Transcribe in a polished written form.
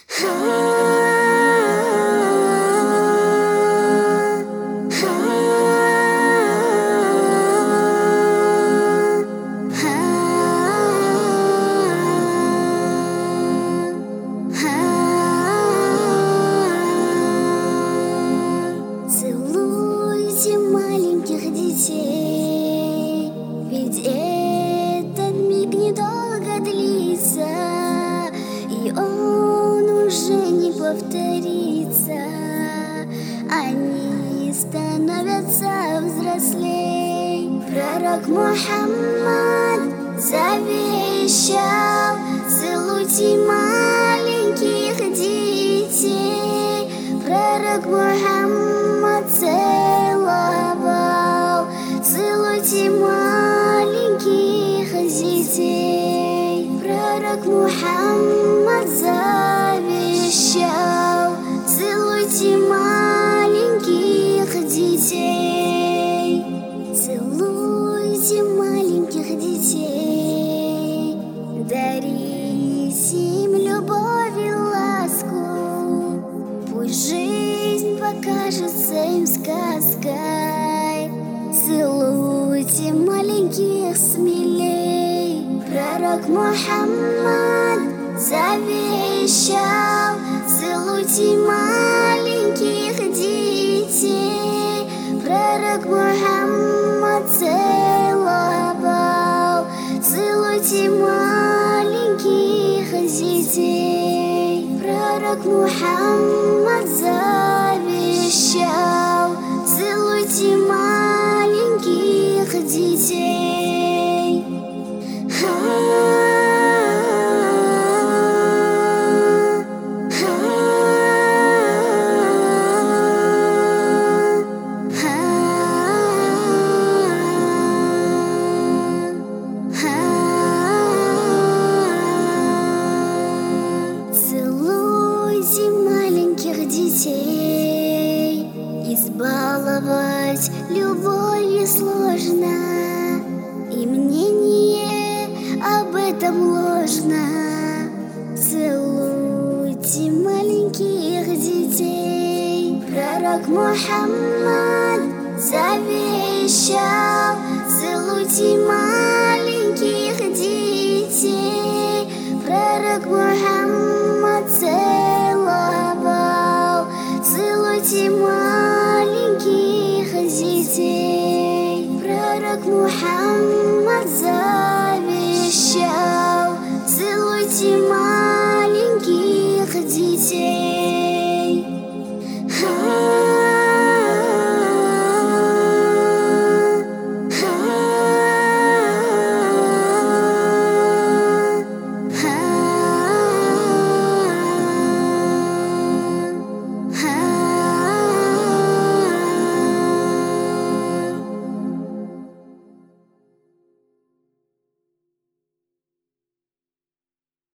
Целуйте маленьких детей, ведь этот миг недолго длится, и он уже не повторится. Они становятся взрослей. Пророк Мухаммад завещал: целуйте маленьких детей. Пророк Мухаммад целовал: целуйте маленьких детей. Пророк Мухаммад завещал: целуйте маленьких детей. Целуйте маленьких детей, дарите им любовь и ласку. Пусть жизнь покажется им сказкой. Целуйте маленьких смелей. Пророк Мухаммад завещал: целуйте маленьких детей. Пророк Мухаммад целовал: целуйте маленьких детей. Пророк Мухаммад завещал: целуйте маленьких детей. Целуйте маленьких детей. Избаловать любовью сложно, и мнение об этом ложно. Целуйте маленьких детей. Пророк Мухаммад завещал: целуйте маленьких